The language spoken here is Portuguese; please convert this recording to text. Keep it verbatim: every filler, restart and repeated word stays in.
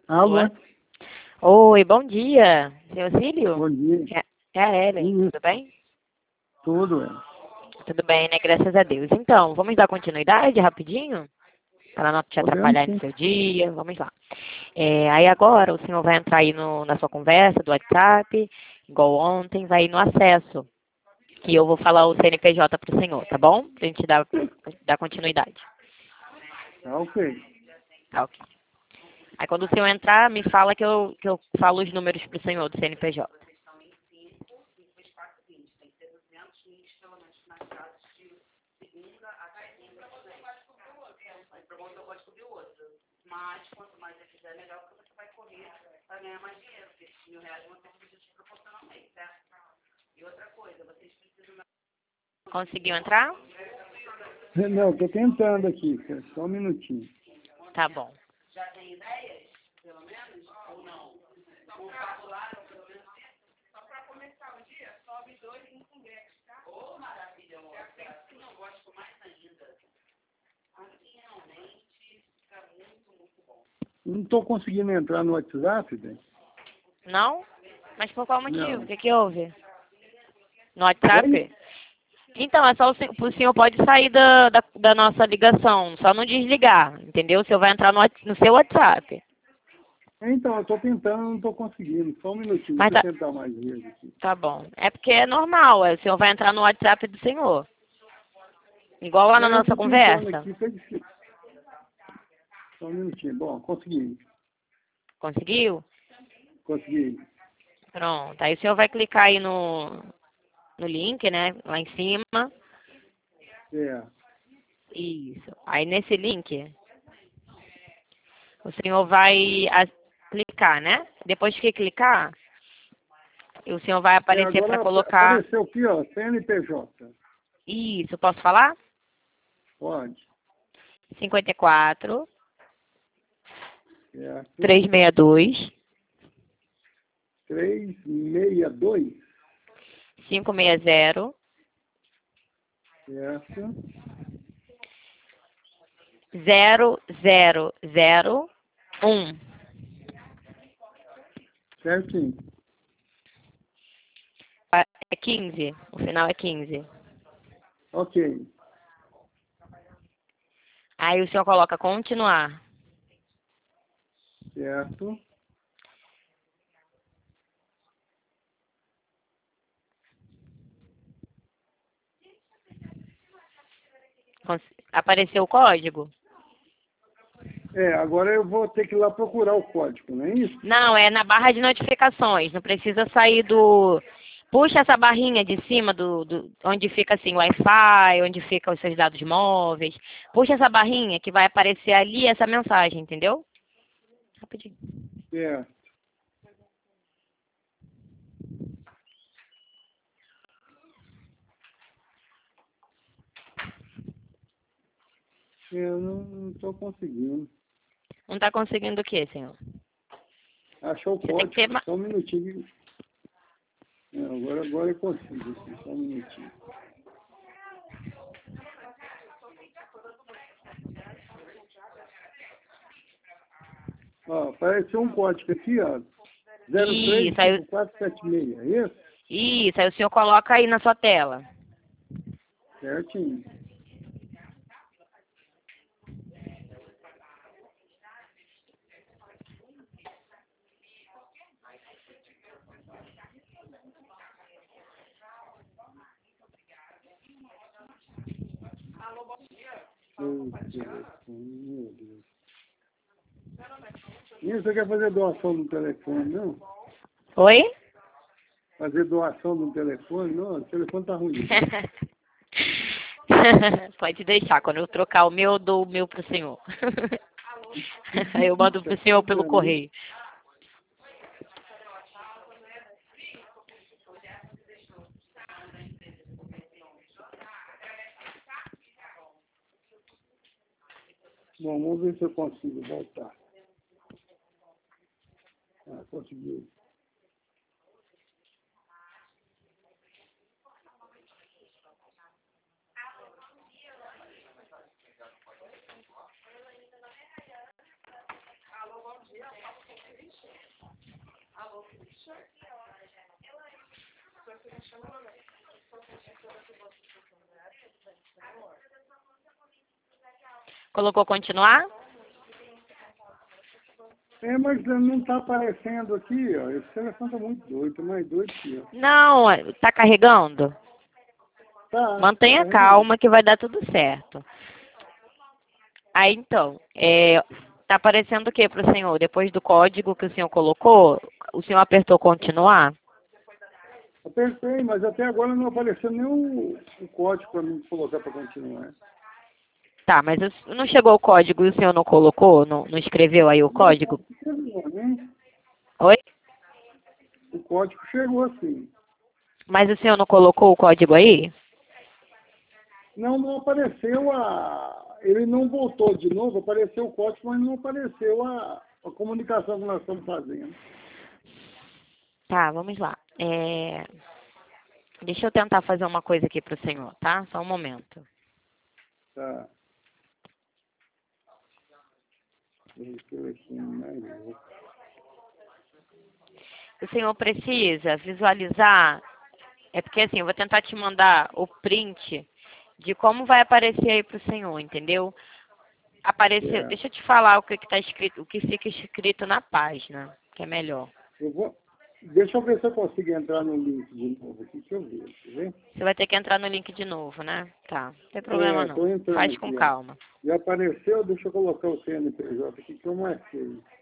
Alô? Luan? Oi, bom dia. Seu Cílio? Bom dia. É, é a Ellen, Isso. tudo bem? Tudo, é. Tudo bem, né? Graças a Deus. Então, vamos dar continuidade rapidinho? Para não te Podemos atrapalhar no sim. seu dia. Vamos lá. É, aí agora o senhor vai entrar aí no, na sua conversa do WhatsApp, igual ontem, vai ir no acesso. E eu vou falar o C N P J para o senhor, tá bom? Pra gente dar, dar continuidade. Tá ok. Tá ok. Aí quando o senhor entrar, me fala que eu, que eu falo os números pro senhor do C N P J. Conseguiu entrar? Não, tô tentando aqui, cara. Só um minutinho. Tá bom. Não tô conseguindo entrar no WhatsApp, velho. Não? Mas por qual motivo? Não. O que que houve? No Oi? WhatsApp? Então, é só o, sen- o senhor pode sair da, da, da nossa ligação, só não desligar, entendeu? O senhor vai entrar no, Whats- no seu WhatsApp. Então, eu tô tentando, não tô conseguindo. Só um minutinho, Mas deixa tá, eu tentar mais vezes aqui. tá bom. É porque é normal, é, o senhor vai entrar no WhatsApp do senhor. Igual lá na É, eu nossa tô tentando conversa. aqui, tá difícil. Só um minutinho. Bom, consegui. Conseguiu? Consegui. Pronto. Aí o senhor vai clicar aí no, no link, né? Lá em cima. É. Isso. Aí nesse link, o senhor vai a- clicar, né? Depois que clicar, o senhor vai É, aparecer para agora ap- colocar. apareceu aqui, ó, C N P J. Isso, posso falar? Pode. cinquenta e quatro, Certo. trezentos e sessenta e dois, três seis dois. quinhentos e sessenta, Certo. zero zero zero um. Certinho. É quinze. O final é quinze. Ok. Aí o senhor coloca continuar. Certo. Cons- Apareceu o código? É, agora eu vou ter que ir lá procurar o código, não é isso? Não, é na barra de notificações. Não precisa sair do. Puxa essa barrinha de cima do, do onde fica assim Wi-Fi, onde fica os seus dados móveis. Puxa essa barrinha que vai aparecer ali essa mensagem, entendeu? Rapidinho. Certo. Eu não estou conseguindo. Não está conseguindo o quê, senhor? Achou o Você tem que ter. código. ma- Só um minutinho. É, agora, agora eu consigo. Assim, só um minutinho. Ó, apareceu um código aqui, ó. zero três Isso, aí, cinco quatro sete seis, é isso? isso, aí o senhor coloca aí na sua tela. Certinho. Meu Deus, meu Deus. E você quer fazer doação no telefone, não? Oi? Fazer doação no telefone? Não, o telefone tá ruim. Pode deixar, quando eu trocar o meu, eu dou o meu pro senhor. Aí eu mando pro senhor pelo correio. Bom, vamos ver se eu consigo voltar. Ah, consegui. Colocou continuar? É, mas não está aparecendo aqui, ó. Esse telefone tá muito doido, tá mais doido aqui, ó. Não, tá carregando? Tá, Mantenha tá calma que vai dar tudo certo. Aí então, é, tá aparecendo o que para o senhor? Depois do código que o senhor colocou, o senhor apertou continuar? Apertei, mas até agora não apareceu nenhum o código para mim colocar para continuar. Tá, mas o- não chegou o código e o senhor não colocou? Não, não escreveu aí o código? Chegou, né? Oi? O código chegou assim. Mas o senhor não colocou o código aí? Não, não apareceu a... Ele não voltou de novo, apareceu o código, mas não apareceu a, a comunicação que nós estamos fazendo. Tá, vamos lá. É, deixa eu tentar fazer uma coisa aqui pro senhor, tá? Só um momento. Tá. Deixa eu ver aqui mais. O senhor precisa visualizar, é porque assim, eu vou tentar te mandar o print de como vai aparecer aí pro senhor, entendeu? Apareceu, É. deixa eu te falar o que que tá escrito, o que fica escrito na página, que é melhor. Eu vou... Deixa eu ver se eu consigo entrar no link de novo aqui, que eu vejo, quer ver? Você vai ter que entrar no link de novo, né? Tá, não tem problema É, não. tô entrando Faz com aqui, ó. calma. Já apareceu, deixa eu colocar o C N P J aqui que eu marquei.